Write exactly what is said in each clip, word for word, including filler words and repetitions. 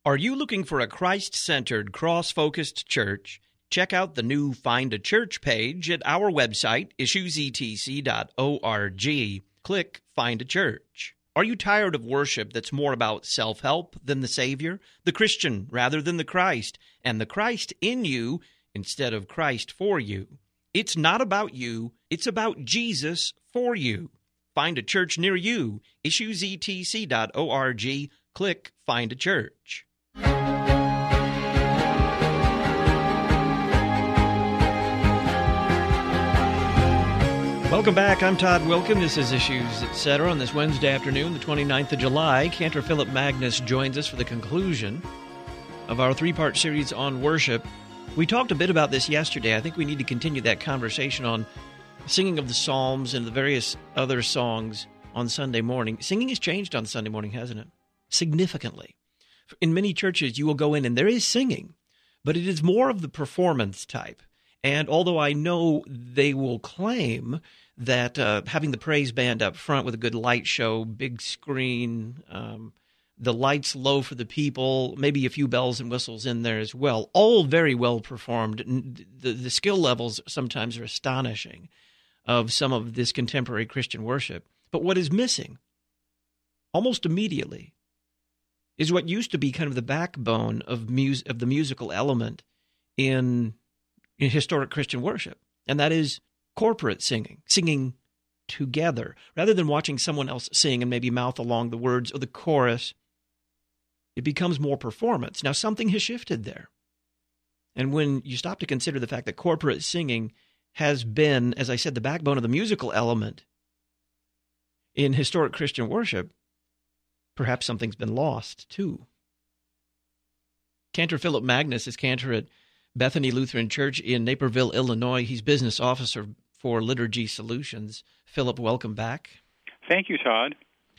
Are you looking for a Christ-centered, cross-focused church? Check out the new Find a Church page at our website, issues e t c dot org. Click Find a Church. Are you tired of worship that's more about self-help than the Savior, the Christian rather than the Christ, and the Christ in you instead of Christ for you? It's not about you, it's about Jesus for you. Find a church near you, issues e t c dot org. Click Find a Church. Welcome back. I'm Todd Wilkin. This is Issues, et cetera. On this Wednesday afternoon, the twenty-ninth of July, Cantor Philip Magnus joins us for the conclusion of our three-part series on worship. We talked a bit about this yesterday. I think we need to continue that conversation on singing of the Psalms and the various other songs on Sunday morning. Singing has changed on Sunday morning, hasn't it? Significantly. In many churches, you will go in and there is singing, but it is more of the performance type. And although I know they will claim that uh, having the praise band up front with a good light show, big screen, um, the lights low for the people, maybe a few bells and whistles in there as well, all very well performed. The, the skill levels sometimes are astonishing of some of this contemporary Christian worship. But what is missing, almost immediately, is what used to be kind of the backbone of mus- of the musical element in, in historic Christian worship, and that is corporate singing, singing together. Rather than watching someone else sing and maybe mouth along the words of the chorus, it becomes more performance. Now, something has shifted there. And when you stop to consider the fact that corporate singing has been, as I said, the backbone of the musical element in historic Christian worship, perhaps something's been lost, too. Cantor Philip Magnus is cantor at Bethany Lutheran Church in Naperville, Illinois. He's business officer for Liturgy Solutions. Philip, welcome back. Thank you, Todd.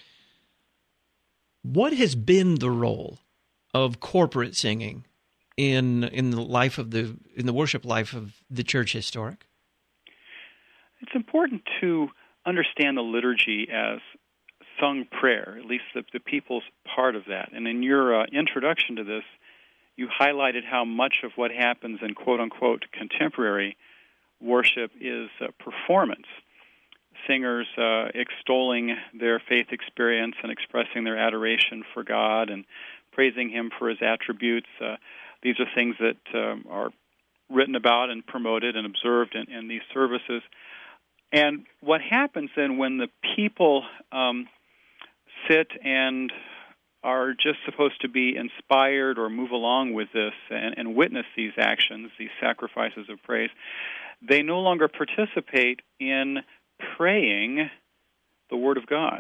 What has been the role of corporate singing in in the life of the in the worship life of the church historic? It's important to understand the liturgy as sung prayer, at least the, the people's part of that. And in your uh, introduction to this, you highlighted how much of what happens in quote-unquote contemporary worship is uh, performance. Singers uh, extolling their faith experience and expressing their adoration for God and praising Him for His attributes. Uh, these are things that um, are written about and promoted and observed in, in these services. And what happens then when the people um, sit and are just supposed to be inspired or move along with this and, and witness these actions, these sacrifices of praise, they no longer participate in praying the Word of God.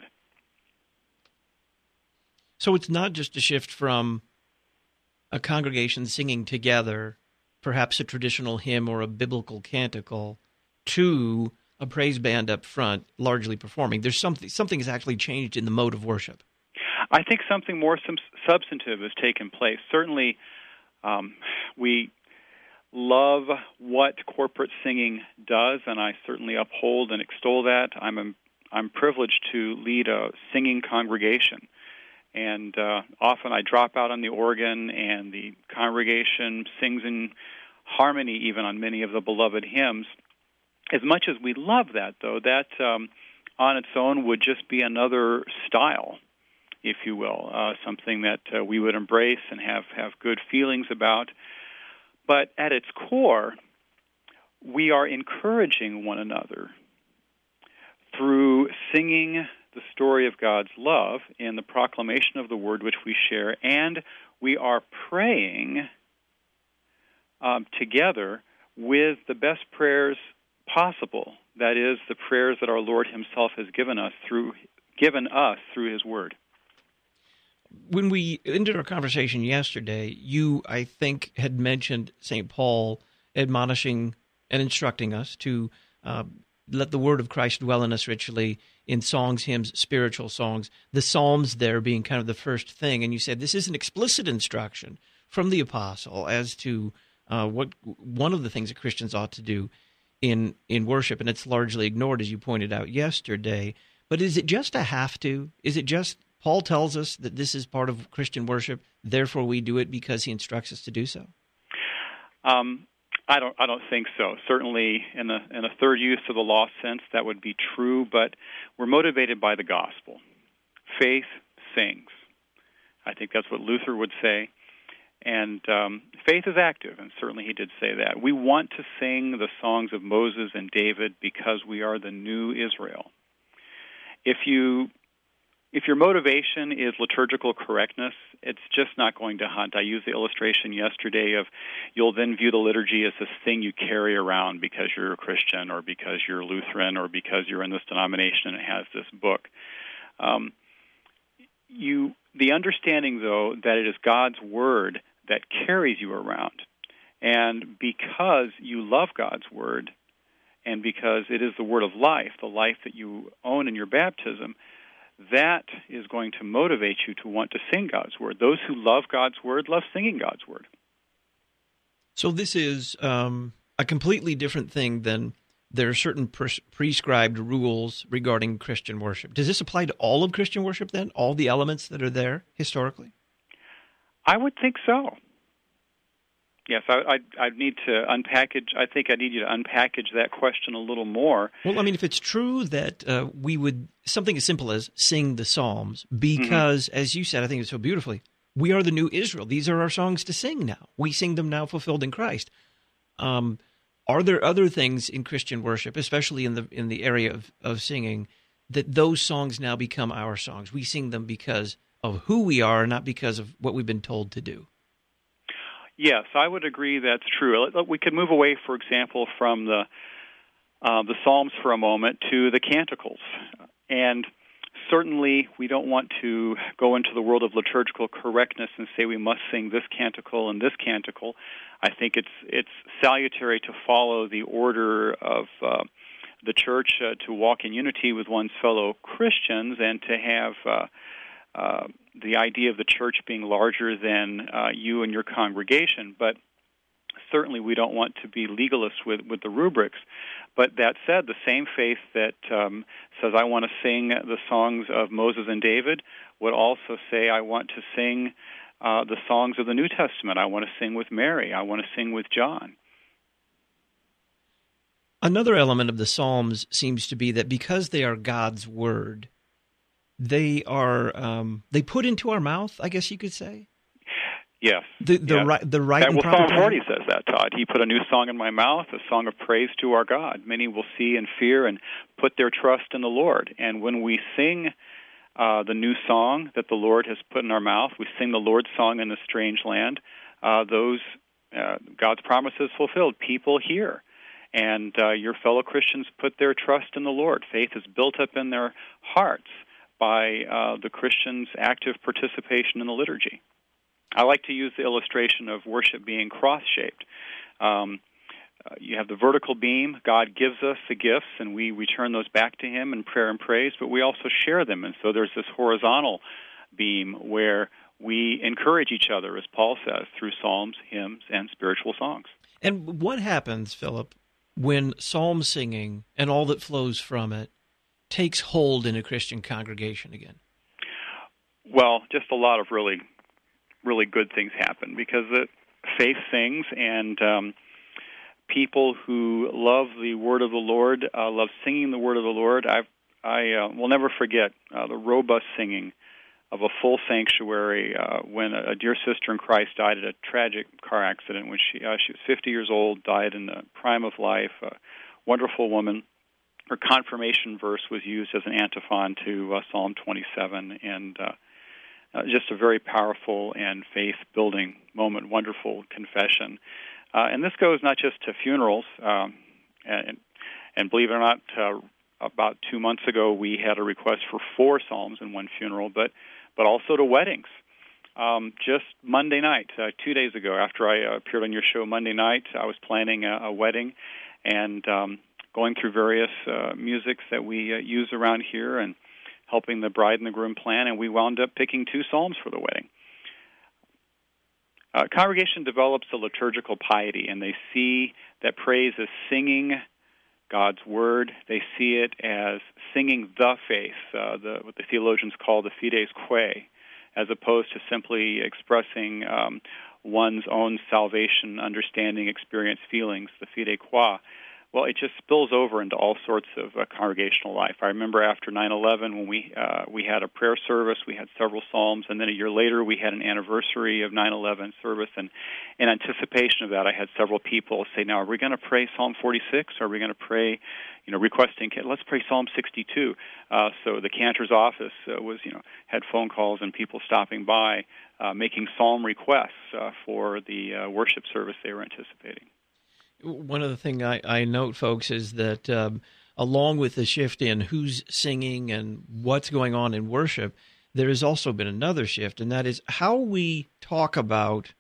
So it's not just a shift from a congregation singing together, perhaps a traditional hymn or a biblical canticle, to a praise band up front, largely performing. There's something something has actually changed in the mode of worship. I think something more sub- substantive has taken place. Certainly, um, we love what corporate singing does, and I certainly uphold and extol that. I'm a, I'm privileged to lead a singing congregation, and uh, often I drop out on the organ, and the congregation sings in harmony even on many of the beloved hymns. As much as we love that, though, that um, on its own would just be another style, if you will, uh, something that uh, we would embrace and have, have good feelings about. But at its core, we are encouraging one another through singing the story of God's love in the proclamation of the Word which we share, and we are praying um, together with the best prayers possible. That is, the prayers that our Lord Himself has given us through given us through His Word. When we ended our conversation yesterday, you, I think, had mentioned Saint Paul admonishing and instructing us to uh, let the word of Christ dwell in us richly in songs, hymns, spiritual songs, the Psalms there being kind of the first thing. And you said this is an explicit instruction from the apostle as to uh, what one of the things that Christians ought to do in, in worship, and it's largely ignored, as you pointed out yesterday. But is it just a have to? Is it just Paul tells us that this is part of Christian worship, therefore we do it because he instructs us to do so? Um, I don't. I don't think so. Certainly, in the in a third use of the law sense, that would be true. But we're motivated by the gospel. Faith sings. I think that's what Luther would say. And um, faith is active, and certainly he did say that. We want to sing the songs of Moses and David because we are the new Israel. If you, if your motivation is liturgical correctness, it's just not going to hunt. I used the illustration yesterday of you'll then view the liturgy as this thing you carry around because you're a Christian or because you're Lutheran or because you're in this denomination and it has this book. Um, you, the understanding, though, that it is God's Word that carries you around. And because you love God's Word, and because it is the Word of life, the life that you own in your baptism, that is going to motivate you to want to sing God's Word. Those who love God's Word love singing God's Word. So this is um, a completely different thing than there are certain pres- prescribed rules regarding Christian worship. Does this apply to all of Christian worship then, all the elements that are there historically? I would think so. Yes, I, I, I need to unpackage. I think I need you to unpackage that question a little more. Well, I mean, if it's true that uh, we would, something as simple as sing the Psalms, because, mm-hmm. as you said, I think it's so beautifully, we are the new Israel. These are our songs to sing now. We sing them now fulfilled in Christ. Um, are there other things in Christian worship, especially in the in the area of, of singing, that those songs now become our songs? We sing them because of who we are, not because of what we've been told to do. Yes, I would agree that's true. We could move away, for example, from the uh, the Psalms for a moment to the Canticles. And certainly we don't want to go into the world of liturgical correctness and say we must sing this canticle and this canticle. I think it's it's salutary to follow the order of uh, the church uh, to walk in unity with one's fellow Christians and to have uh, uh, the idea of the church being larger than uh, you and your congregation. But certainly we don't want to be legalists with, with the rubrics. But that said, the same faith that um, says I want to sing the songs of Moses and David would also say I want to sing uh, the songs of the New Testament. I want to sing with Mary. I want to sing with John. Another element of the Psalms seems to be that because they are God's Word, they are um, they put into our mouth, I guess you could say. Yes. The the yes. right the right that, and well, proper Psalm forty says that, Todd. He put a new song in my mouth, a song of praise to our God. Many will see and fear and put their trust in the Lord. And when we sing uh, the new song that the Lord has put in our mouth, we sing the Lord's song in the strange land. Uh, those uh, God's promises fulfilled. People hear. And uh, your fellow Christians put their trust in the Lord. Faith is built up in their hearts by uh, the Christians' active participation in the liturgy. I like to use the illustration of worship being cross-shaped. Um, uh, you have the vertical beam. God gives us the gifts, and we return those back to Him in prayer and praise, but we also share them. And so there's this horizontal beam where we encourage each other, as Paul says, through psalms, hymns, and spiritual songs. And what happens, Philip, when psalm singing and all that flows from it takes hold in a Christian congregation again? Well, just a lot of really, really good things happen because the faith sings, and um, people who love the word of the Lord, uh, love singing the word of the Lord. I've, I uh, will never forget uh, the robust singing of a full sanctuary uh, when a, a dear sister in Christ died at a tragic car accident when she uh, she was fifty years old, died in the prime of life, a wonderful woman. Her confirmation verse was used as an antiphon to uh, Psalm twenty-seven, and uh, uh, just a very powerful and faith-building moment, wonderful confession. Uh, and this goes not just to funerals, um, and, and believe it or not, uh, about two months ago we had a request for four psalms in one funeral, but but also to weddings. Um, just Monday night, uh, two days ago, after I uh, appeared on your show Monday night, I was planning a, a wedding and um, going through various uh, musics that we uh, use around here and helping the bride and the groom plan, and we wound up picking two psalms for the wedding. Uh, congregation develops a liturgical piety, and they see that praise is singing God's Word. They see it as singing the faith, uh, the, what the theologians call the fides quae, as opposed to simply expressing um, one's own salvation, understanding, experience, feelings, the fide qua. Well, it just spills over into all sorts of uh, congregational life. I remember after nine eleven when we uh, we had a prayer service, we had several psalms, and then a year later we had an anniversary of nine eleven service. And in anticipation of that, I had several people say, "Now, are we going to pray Psalm forty-six? Or are we going to pray, you know, requesting? Let's pray Psalm sixty-two." Uh, so the cantor's office uh, was, you know, had phone calls and people stopping by, uh, making psalm requests uh, for the uh, worship service they were anticipating. One of the things I, I note, folks, is that um, along with the shift in who's singing and what's going on in worship, there has also been another shift, and that is how we talk about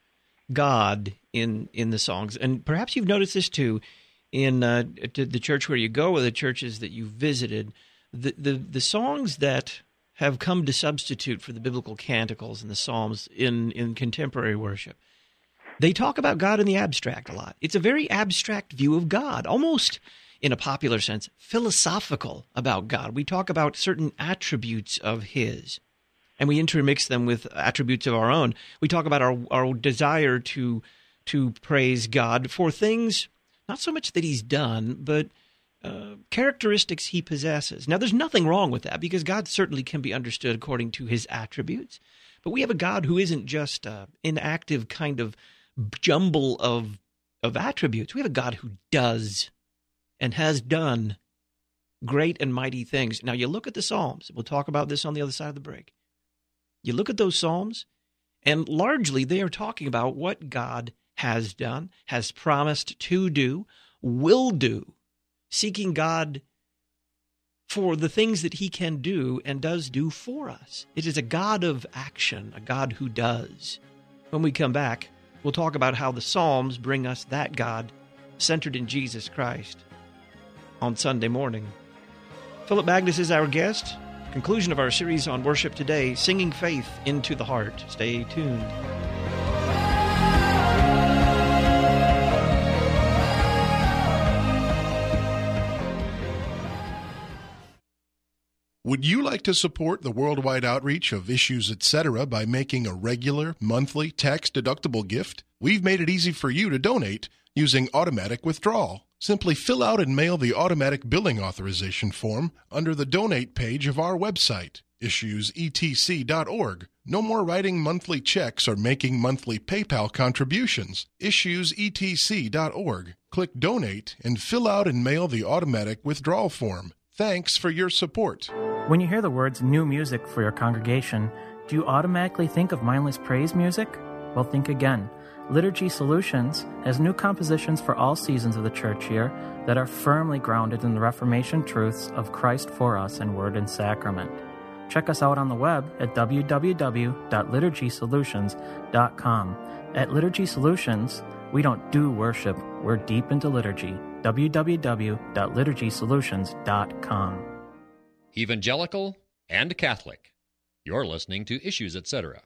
God in in the songs. And perhaps you've noticed this too in uh, to the church where you go or the churches that you've visited. The, the, the songs that have come to substitute for the biblical canticles and the psalms in, in contemporary worship, they talk about God in the abstract a lot. It's a very abstract view of God, almost in a popular sense, philosophical about God. We talk about certain attributes of His, and we intermix them with attributes of our own. We talk about our, our desire to, to praise God for things, not so much that He's done, but uh, characteristics He possesses. Now, there's nothing wrong with that, because God certainly can be understood according to His attributes. But we have a God who isn't just an inactive kind of jumble of of attributes. We have a God who does and has done great and mighty things. Now, you look at the Psalms. We'll talk about this on the other side of the break. You look at those Psalms, and largely they are talking about what God has done, has promised to do, will do, seeking God for the things that He can do and does do for us. It is a God of action, a God who does. When we come back, we'll talk about how the Psalms bring us that God centered in Jesus Christ on Sunday morning. Philip Magnus is our guest. Conclusion of our series on worship today, Singing Faith into the Heart. Stay tuned. Would you like to support the worldwide outreach of Issues Etc. by making a regular, monthly, tax-deductible gift? We've made it easy for you to donate using automatic withdrawal. Simply fill out and mail the automatic billing authorization form under the donate page of our website, issues e t c dot org. No more writing monthly checks or making monthly PayPal contributions. issues e t c dot org. Click Donate and fill out and mail the automatic withdrawal form. Thanks for your support. When you hear the words new music for your congregation, do you automatically think of mindless praise music? Well, think again. Liturgy Solutions has new compositions for all seasons of the church year that are firmly grounded in the Reformation truths of Christ for us in Word and Sacrament. Check us out on the web at w w w dot liturgy solutions dot com. At Liturgy Solutions, we don't do worship, we're deep into liturgy. w w w dot liturgy solutions dot com. Evangelical and Catholic. You're listening to Issues Etc.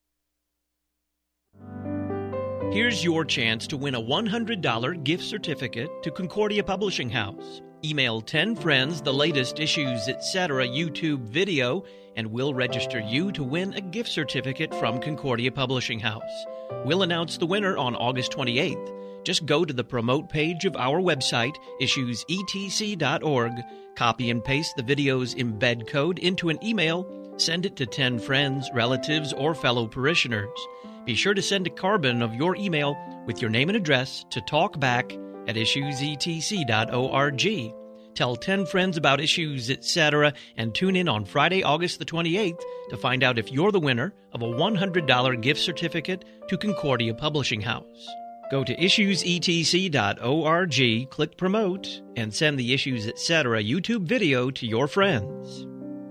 Here's your chance to win a one hundred dollars gift certificate to Concordia Publishing House. Email ten friends the latest Issues Etc. YouTube video, and we'll register you to win a gift certificate from Concordia Publishing House. We'll announce the winner on August twenty-eighth. Just go to the promote page of our website, issues e t c dot org, copy and paste the video's embed code into an email, send it to ten friends, relatives, or fellow parishioners. Be sure to send a carbon of your email with your name and address to talkback at issues e t c dot org. Tell ten friends about Issues Etc. and tune in on Friday, August the twenty-eighth to find out if you're the winner of a one hundred dollars gift certificate to Concordia Publishing House. Go to issues e t c dot org, click Promote, and send the Issues Etc. YouTube video to your friends.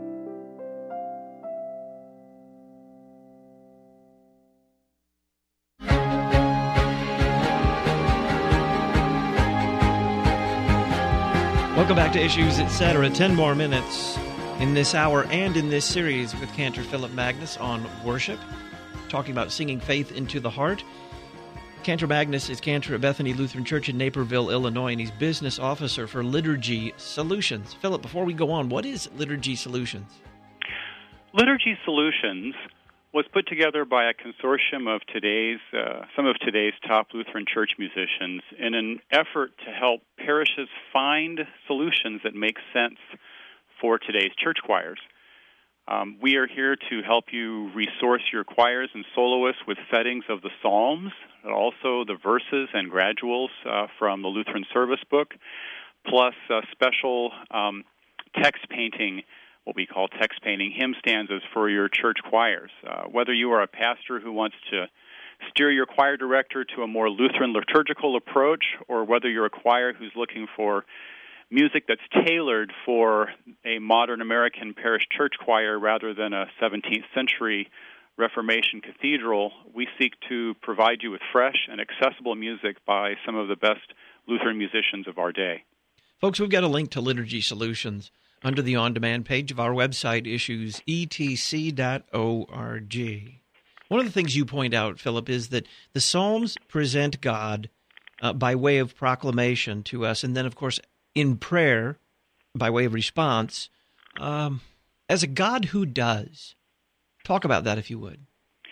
Welcome back to Issues Etc. Ten more minutes in this hour and in this series with Cantor Philip Magnus on worship, talking about singing faith into the heart. Cantor Magnus is cantor at Bethany Lutheran Church in Naperville, Illinois, and he's business officer for Liturgy Solutions. Philip, before we go on, what is Liturgy Solutions? Liturgy Solutions was put together by a consortium of today's, uh, some of today's top Lutheran church musicians in an effort to help parishes find solutions that make sense for today's church choirs. Um, we are here to help you resource your choirs and soloists with settings of the Psalms, and also the verses and graduals uh, from the Lutheran Service Book, plus uh, special um, text painting, what we call text painting hymn stanzas for your church choirs. Uh, whether you are a pastor who wants to steer your choir director to a more Lutheran liturgical approach, or whether you're a choir who's looking for music that's tailored for a modern American parish church choir rather than a seventeenth century Reformation cathedral, we seek to provide you with fresh and accessible music by some of the best Lutheran musicians of our day. Folks, we've got a link to Liturgy Solutions under the on-demand page of our website, issues e t c dot org. One of the things you point out, Philip, is that the Psalms present God uh, by way of proclamation to us, and then, of course, in prayer, by way of response, um, as a God who does. Talk about that, if you would.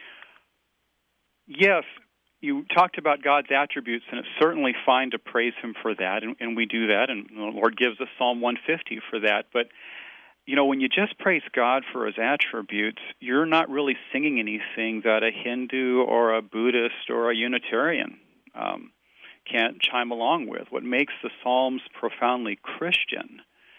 Yes, you talked about God's attributes, and it's certainly fine to praise Him for that, and, and we do that, and the Lord gives us Psalm one fifty for that. But, you know, when you just praise God for His attributes, you're not really singing anything that a Hindu or a Buddhist or a Unitarian um can't chime along with. What makes the Psalms profoundly Christian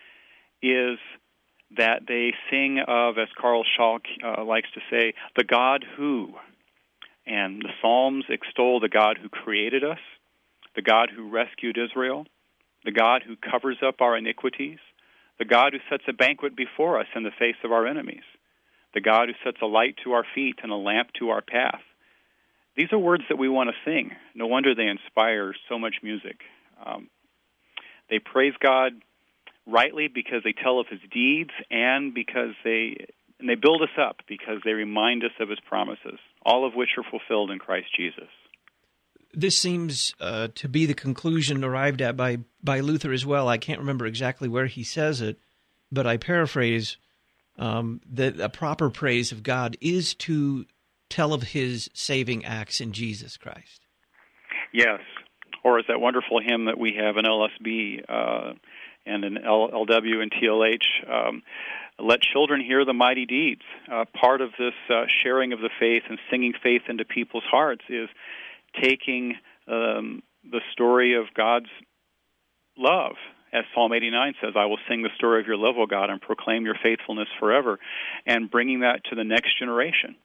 is that they sing of, as Carl Schalk uh, likes to say, the God who. And the Psalms extol the God who created us, the God who rescued Israel, the God who covers up our iniquities, the God who sets a banquet before us in the face of our enemies, the God who sets a light to our feet and a lamp to our path. These are words that we want to sing. No wonder they inspire so much music. Um, they praise God rightly because they tell of His deeds, and because they and they build us up because they remind us of His promises, all of which are fulfilled in Christ Jesus. This seems uh, to be the conclusion arrived at by, by Luther as well. I can't remember exactly where he says it, but I paraphrase um, that a proper praise of God is to tell of His saving acts in Jesus Christ. Yes, or is that wonderful hymn that we have in L S B uh, and in L- LW and T L H, um, Let Children Hear the Mighty Deeds. Uh, part of this uh, sharing of the faith and singing faith into people's hearts is taking um, the story of God's love. As Psalm eighty-nine says, I will sing the story of your love, O God, and proclaim your faithfulness forever, and bringing that to the next generation.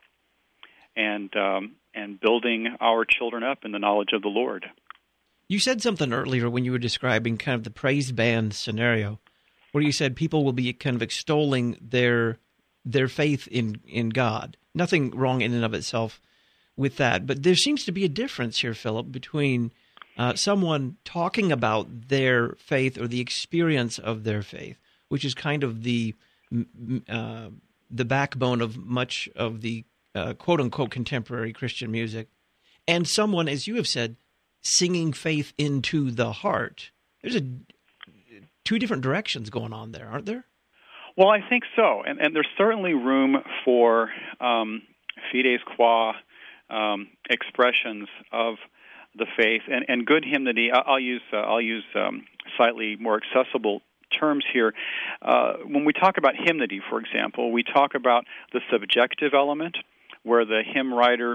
And um, and building our children up in the knowledge of the Lord. You said something earlier when you were describing kind of the praise band scenario, where you said people will be kind of extolling their their faith in, in God. Nothing wrong in and of itself with that, but there seems to be a difference here, Philip, between uh, someone talking about their faith or the experience of their faith, which is kind of the uh, the backbone of much of the Uh, quote-unquote contemporary Christian music, and someone, as you have said, singing faith into the heart. There's a two different directions going on there, aren't there? Well, I think so, and, and there's certainly room for um, fides qua um, expressions of the faith and, and good hymnody. I'll use uh, I'll use um, slightly more accessible terms here. Uh, when we talk about hymnody, for example, we talk about the subjective element, where the hymn writer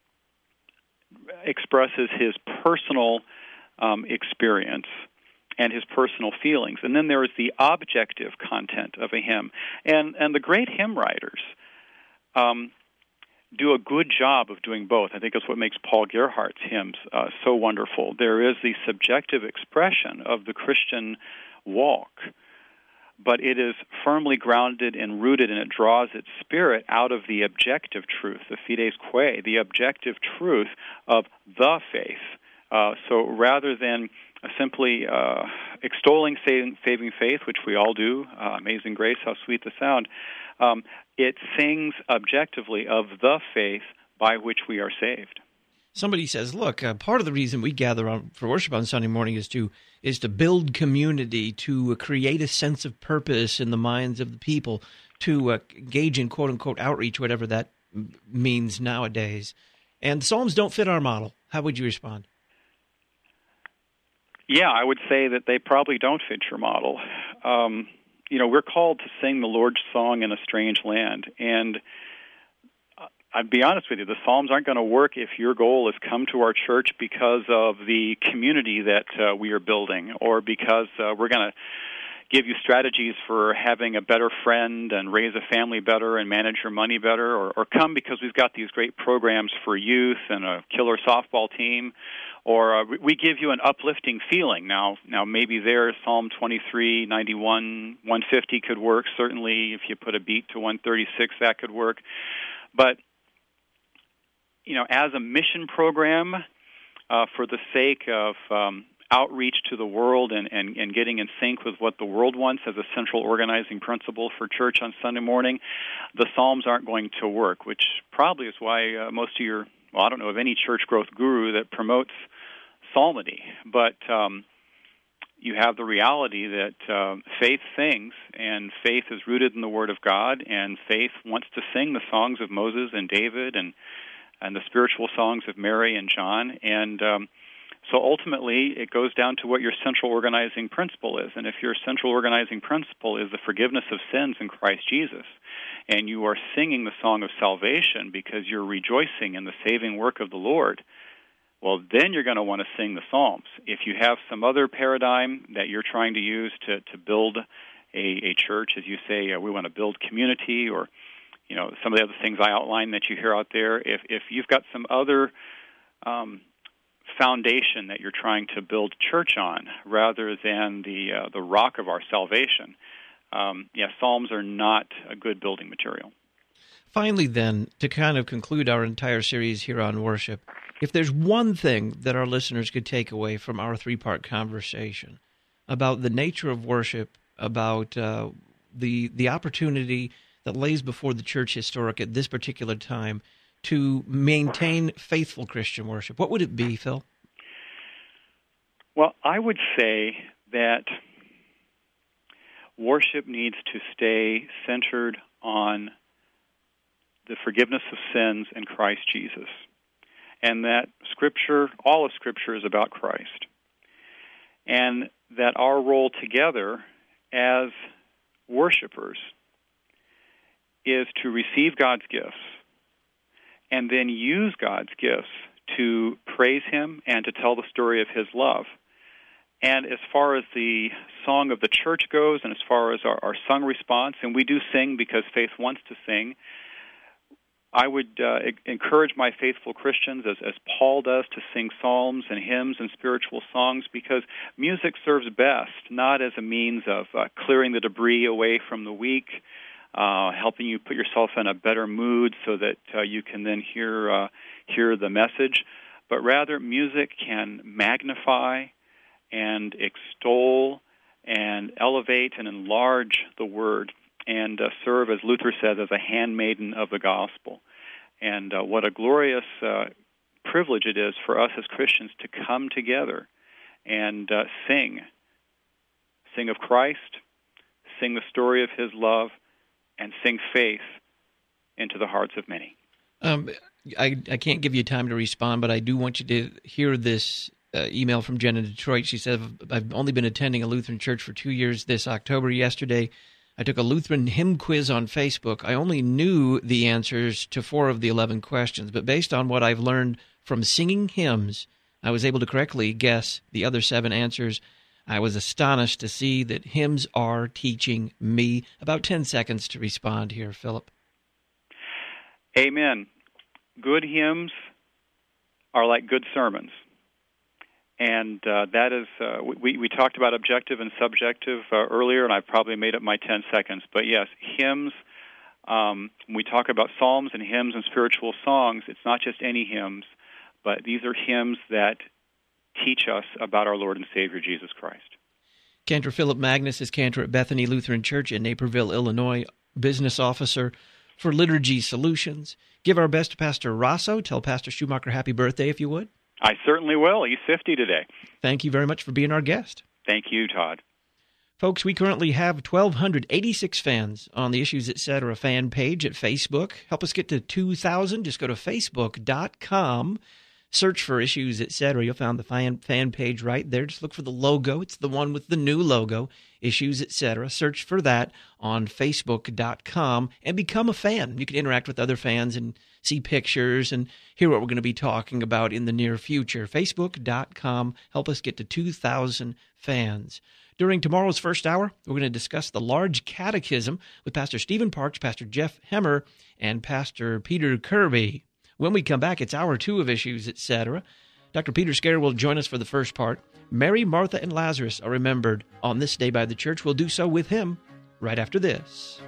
expresses his personal um, experience and his personal feelings. And then there is the objective content of a hymn. And and the great hymn writers um, do a good job of doing both. I think that's what makes Paul Gerhardt's hymns uh, so wonderful. There is the subjective expression of the Christian walk, but it is firmly grounded and rooted, and it draws its spirit out of the objective truth, the fides qua, the objective truth of the faith. Uh, so rather than uh, simply uh, extolling saving, saving faith, which we all do, uh, Amazing Grace, how sweet the sound, um, it sings objectively of the faith by which we are saved. somebody says, look, uh, part of the reason we gather on, for worship on Sunday morning is to is to build community, to uh, create a sense of purpose in the minds of the people, to uh, engage in quote-unquote outreach, whatever that m- means nowadays. And Psalms don't fit our model. How would you respond? Yeah, I would say that they probably don't fit your model. Um, you know, we're called to sing the Lord's song in a strange land, and I'd be honest with you, the Psalms aren't going to work if your goal is come to our church because of the community that uh, we are building, or because uh, we're going to give you strategies for having a better friend and raise a family better and manage your money better, or, or come because we've got these great programs for youth and a killer softball team, or uh, we give you an uplifting feeling. Now, now maybe there Psalm twenty-three, ninety-one, one fifty could work. Certainly, if you put a beat to one thirty-six, that could work. But you know, as a mission program, uh, for the sake of um, outreach to the world and, and, and getting in sync with what the world wants as a central organizing principle for church on Sunday morning, the Psalms aren't going to work, which probably is why uh, most of your, well, I don't know of any church growth guru that promotes psalmody. But um, you have the reality that uh, faith sings, and faith is rooted in the Word of God, and faith wants to sing the songs of Moses and David and and the spiritual songs of Mary and John. And um, so ultimately it goes down to what your central organizing principle is. And if your central organizing principle is the forgiveness of sins in Christ Jesus, and you are singing the song of salvation because you're rejoicing in the saving work of the Lord, well, then you're going to want to sing the Psalms. If you have some other paradigm that you're trying to use to, to build a, a church, as you say, uh, we want to build community, or you know, some of the other things I outlined that you hear out there, if if you've got some other um, foundation that you're trying to build church on rather than the uh, the rock of our salvation, um, yeah, Psalms are not a good building material. Finally, then, to kind of conclude our entire series here on worship, if there's one thing that our listeners could take away from our three-part conversation about the nature of worship, about uh, the the opportunity that lays before the church historic at this particular time to maintain faithful Christian worship, what would it be, Phil? Well, I would say that worship needs to stay centered on the forgiveness of sins in Christ Jesus, and that Scripture, all of Scripture, is about Christ, and that our role together as worshipers is to receive God's gifts and then use God's gifts to praise Him and to tell the story of His love. And as far as the song of the church goes, and as far as our, our sung response, and we do sing because faith wants to sing, I would uh, encourage my faithful Christians, as, as Paul does, to sing psalms and hymns and spiritual songs, because music serves best not as a means of uh, clearing the debris away from the week, Uh, helping you put yourself in a better mood so that uh, you can then hear uh, hear the message, but rather music can magnify and extol and elevate and enlarge the Word, and uh, serve, as Luther says, as a handmaiden of the gospel. And uh, what a glorious uh, privilege it is for us as Christians to come together and uh, sing, sing of Christ, sing the story of His love, and sing faith into the hearts of many. Um, I, I can't give you time to respond, but I do want you to hear this uh, email from Jen in Detroit. She said, I've only been attending a Lutheran church for two years this October. Yesterday, I took a Lutheran hymn quiz on Facebook. I only knew the answers to four of the eleven questions, but based on what I've learned from singing hymns, I was able to correctly guess the other seven answers. I was astonished to see that hymns are teaching me. About ten seconds to respond here, Philip. Amen. Good hymns are like good sermons. And uh, that is, uh, we, we talked about objective and subjective uh, earlier, and I've probably made up my ten seconds. But yes, hymns, um, when we talk about psalms and hymns and spiritual songs, it's not just any hymns, but these are hymns that teach us about our Lord and Savior, Jesus Christ. Cantor Philip Magnus is cantor at Bethany Lutheran Church in Naperville, Illinois, business officer. for Liturgy Solutions. Give our best to Pastor Rosso. Tell Pastor Schumacher happy birthday if you would. I certainly will. He's fifty today. Thank you very much for being our guest. Thank you, Todd. Folks, we currently have one thousand two hundred eighty-six fans on the Issues Etc. fan page at Facebook. Help us get to two thousand. Just go to facebook dot com. Search for Issues Etc. You'll find the fan, fan page right there. Just look for the logo. It's the one with the new logo, Issues Etc. Search for that on facebook dot com and become a fan. You can interact with other fans and see pictures and hear what we're going to be talking about in the near future. facebook dot com. Help us get to two thousand fans. During tomorrow's first hour, we're going to discuss the Large Catechism with Pastor Stephen Parks, Pastor Jeff Hemmer, and Pastor Peter Kirby. When we come back, it's hour two of Issues Etc. Doctor Peter Scare will join us for the first part. Mary, Martha, and Lazarus are remembered on this day by the church. We'll do so with him right after this.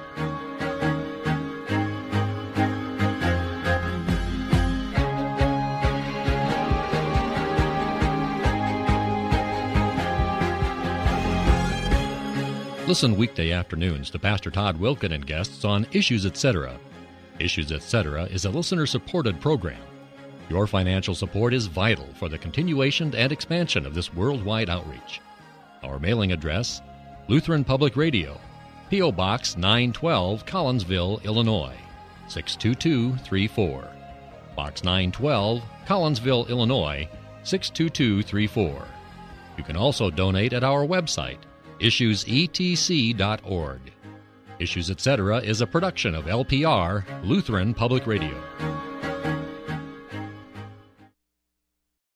Listen weekday afternoons to Pastor Todd Wilken and guests on Issues Etc. Issues Etc. is a listener-supported program. Your financial support is vital for the continuation and expansion of this worldwide outreach. Our mailing address, Lutheran Public Radio, P O. Box nine twelve, Collinsville, Illinois, six two two three four. Box nine twelve, Collinsville, Illinois, six two two three four. You can also donate at our website, issues e t c dot org. Issues Etc. is a production of L P R, Lutheran Public Radio.